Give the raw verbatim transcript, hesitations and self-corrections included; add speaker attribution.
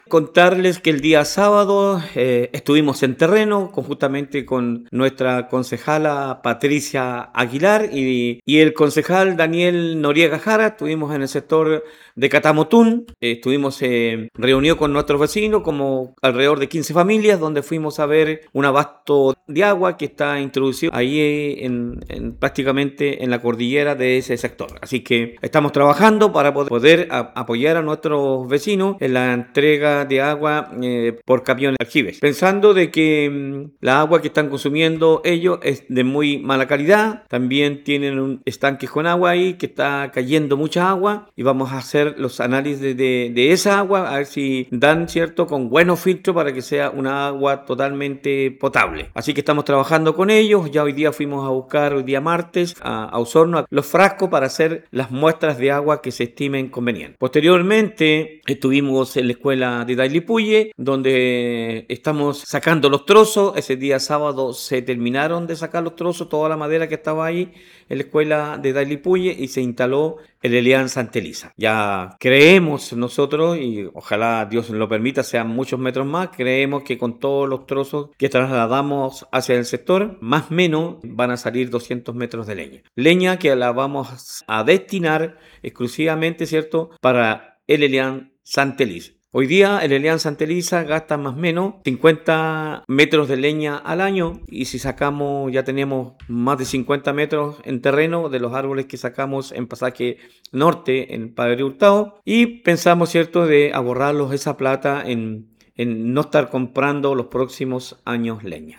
Speaker 1: Contarles que el día sábado eh, estuvimos en terreno conjuntamente con nuestra concejala Patricia Aguilar y, y el concejal Daniel Noriega Jara. Estuvimos en el sector de Catamotún, eh, estuvimos eh, reunidos con nuestros vecinos, como alrededor de quince familias, donde fuimos a ver un abasto de agua que está introducido ahí en, en prácticamente en la cordillera de ese sector. Así que estamos trabajando para poder, poder a, apoyar a nuestros vecinos en la entrega de agua eh, por camiones aljibes, pensando de que mmm, la agua que están consumiendo ellos es de muy mala calidad. También tienen un estanque con agua ahí que está cayendo mucha agua y vamos a hacer los análisis de, de, de esa agua a ver si dan cierto con buenos filtros para que sea una agua totalmente potable. Así que estamos trabajando con ellos. Ya hoy día fuimos a buscar, hoy día martes, a, a Osorno los frascos para hacer las muestras de agua que se estimen convenientes. Posteriormente estuvimos en la escuela de Dailipuye, donde estamos sacando los trozos. Ese día sábado se terminaron de sacar los trozos, toda la madera que estaba ahí en la escuela de Dailipuye, y se instaló el Elian Santa Elisa. Ya creemos nosotros, y ojalá Dios lo permita, sean muchos metros más, creemos que con todos los trozos que trasladamos hacia el sector, más o menos van a salir doscientos metros de leña. Leña que la vamos a destinar exclusivamente, ¿cierto?, para el Elian Santa Elisa. Hoy día el Elian Santa Elisa gasta más o menos cincuenta metros de leña al año, y si sacamos, ya tenemos más de cincuenta metros en terreno de los árboles que sacamos en Pasaje Norte, en Padre Hurtado, y pensamos, ¿cierto?, de ahorrarlos esa plata en, en no estar comprando los próximos años leña.